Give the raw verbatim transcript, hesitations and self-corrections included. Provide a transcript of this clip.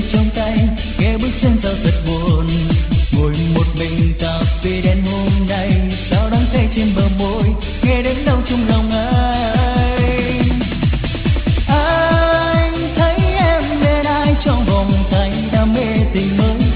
trong tay, nghe bước chân sao thật buồn. Ngồi một mình cà phê đen hôm nay, sao đắng cay trên bờ môi, nghe đến đau trong lòng anh. Anh thấy em bên ai trong vòng tay, đam mê tình mới